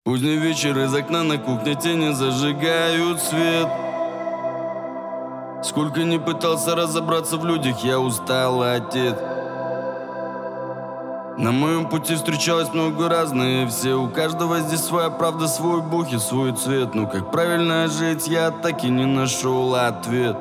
Поздний вечер, из окна на кухне тени зажигают свет. Сколько ни пытался разобраться в людях, я устал, отец. На моем пути встречалось много разные все. У каждого здесь своя правда, свой бог и свой цвет. Но как правильно жить, я так и не нашел ответ.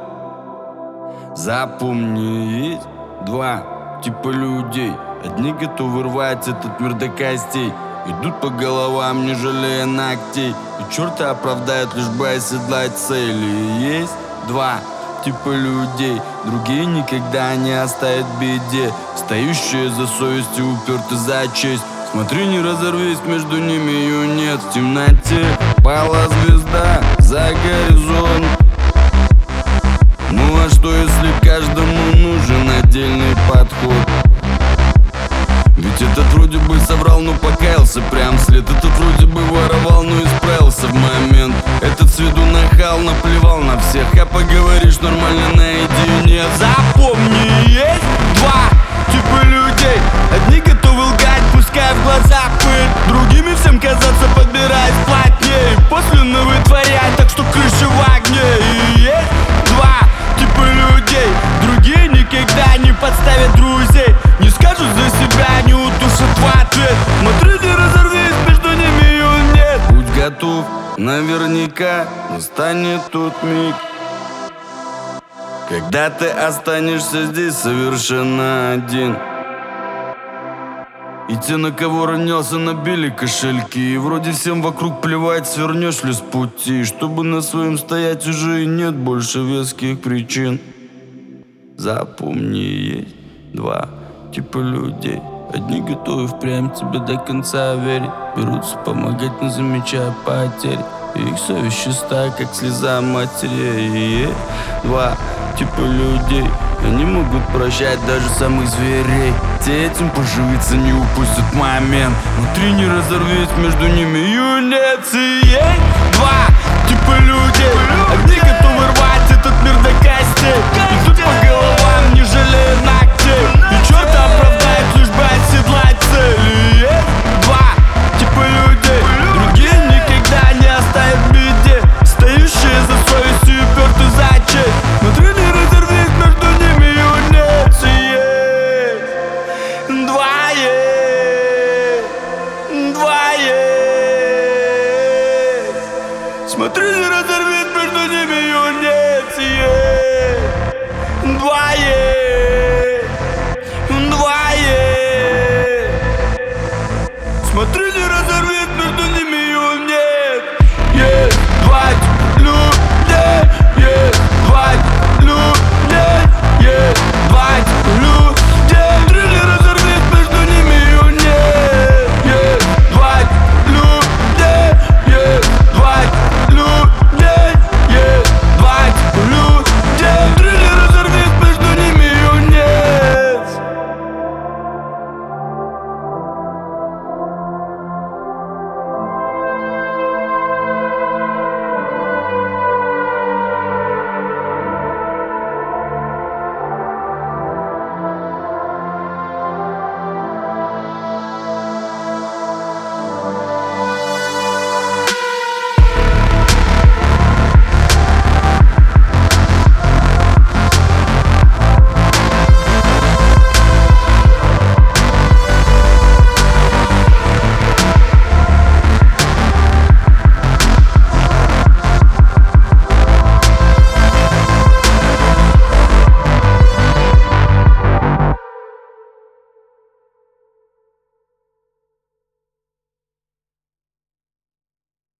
Запомни, есть два типа людей. Одни готовы рвать этот мир до костей, идут по головам, не жалея ногтей, и черта оправдают, лишь бы оседлать цели. Есть два типа людей, другие никогда не оставят в беде, встающие за совесть и уперты за честь. Смотри, не разорвись, между ними ее нет. В темноте пала звезда за горизонт. Ну а что, если каждому нужен отдельный подход? Ведь этот вроде бы соврал, но покаялся прям след. Этот вроде бы воровал, но исправился в момент. Этот с виду нахал, наплевал на всех. А поговоришь нормально наедине. Запомни, есть два типа людей. Одни готовы лгать, пускай в глаза пыль, другими всем казаться, подбираясь плотнее, после вытворять, так что крыша в огне. И есть два типа людей, другие никогда не подставят друзей, не скажут за себя, не утушат в ответ. Смотри, не разорвись, между ними ее нет. Будь готов, наверняка настанет тот миг, когда ты останешься здесь совершенно один. И те, на кого ронялся, набили кошельки. И вроде всем вокруг плевать, свернешь ли с пути. Чтобы на своем стоять, уже и нет больше веских причин. Запомни, есть два типа людей. Одни готовы впрямь тебе до конца верить, берутся помогать, не замечая потерь. И их совесть чиста, как слеза матери. И есть два типа людей, они могут прощать даже самых зверей. Те этим поживиться не упустят момент. Внутри не разорвись, между ними юнец. И есть два типа людей, одни готовы рвать этот мир до костей, идут по головам, не жалея ногтей, и черта оправдает, лишь бы оседлать цель. И есть два типа людей, другие никогда не оставят в беде, стоящие за совестью и уперты за честь. Внутри не разорвись, между ними юнец. И есть два, два есть. Смотри, не разорвись, между ними юнец. Два есть.